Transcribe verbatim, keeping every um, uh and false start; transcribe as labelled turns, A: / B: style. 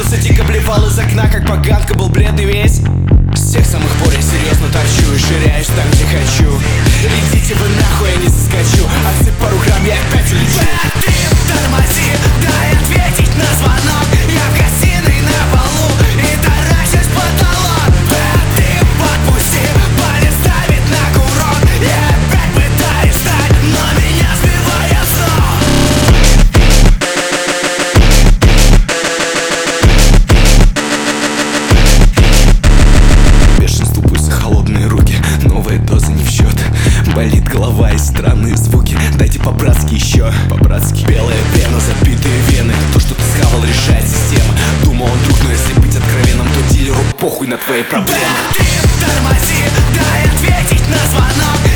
A: Улыбнулся, дико блевал из окна, как поганка, был бледный весь. С тех самых пор я серьезно торчу и ширяюсь там, где хочу. Идите вы нахуй, я не соскочу. Отсыпь пару грамм, я опять улечу. Ты тормози, дай ответить на звонок. Я в гостиной на полу и таращусь в потолок. Ты подпусти, палец ставит на курок. Я опять пытаюсь встать, но меня сбивает с ног. Бешенству пульса, холодные руки, новая доза не в счет. Болит голова и странные звуки. Дайте по-братски еще, по-братски. Белая пена, забитые вены. То, что ты схавал, решает система. Думал он друг, но если быть откровенным, то дилеру похуй на твои проблемы. Да ты тормози, дай ответить на звонок.